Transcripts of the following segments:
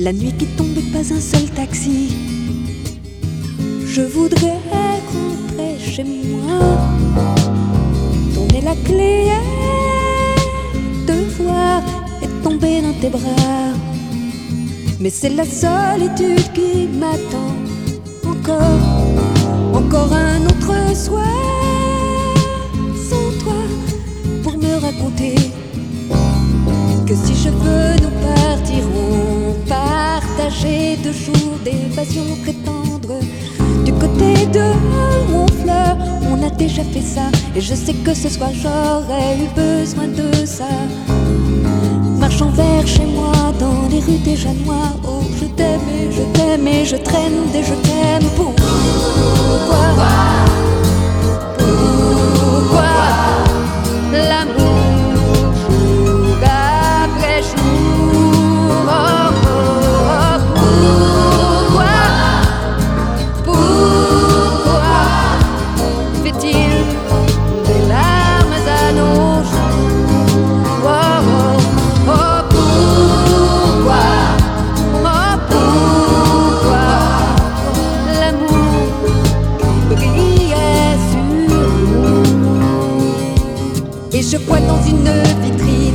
La nuit qui tombe et pas un seul taxi. Je voudrais rentrer chez moi, tourner la clé et te voir et tomber dans tes bras. Mais c'est la solitude qui m'attend encore un autre soir sans toi pour me raconter que si je veux nous partirons partager 2 jours d'évasion très tendre. Du côté de Honfleur, on a déjà fait ça, et je sais que ce soir j'aurais eu besoin de ça. Marchons vers chez moi dans les rues des Janois. Oh, je t'aime et je t'aime et je traîne des je t'aime. Pourquoi l'amour jour après jour? Oh, oh, oh, pourquoi fait-il des larmes à nos joues? Oh, oh. Et je vois dans une vitrine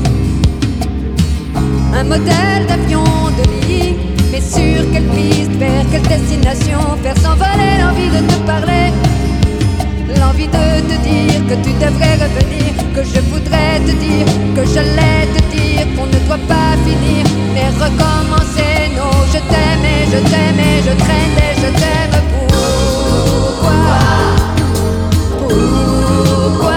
un modèle d'avion de ligne. Mais sur quelle piste, vers quelle destination faire s'envoler l'envie de te parler, l'envie de te dire que tu devrais revenir, que je voudrais te dire, que j'allais te dire qu'on ne doit pas finir, mais recommencer. Non, je t'aime et je t'aime et je traîne et je t'aime. Pourquoi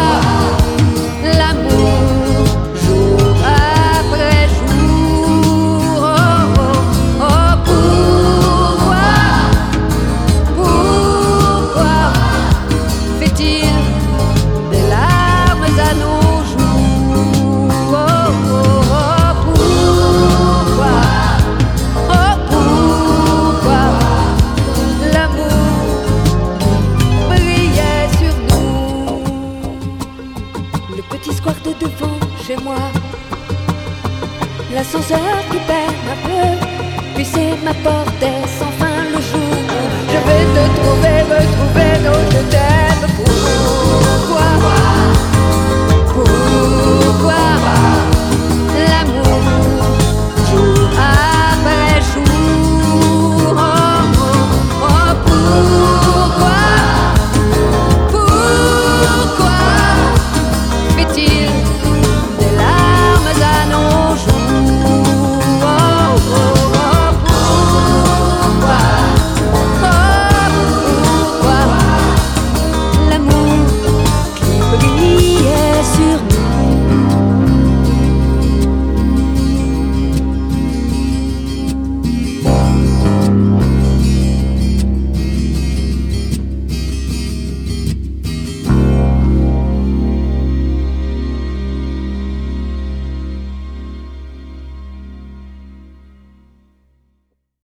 l'amour jour après jour? Oh, oh, oh, pourquoi fait-il des larmes à nos joues? Oh, oh, oh, pourquoi l'amour brillait sur nous? Le petit square de devant chez moi, l'ascenseur qui peine un peu, puis c'est ma porte et sans fin le jour où je vais te trouver, retrouver nos je t'aime.